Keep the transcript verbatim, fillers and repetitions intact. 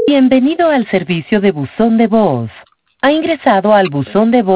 Bienvenido al servicio de buzón de voz. Ha ingresado al buzón de voz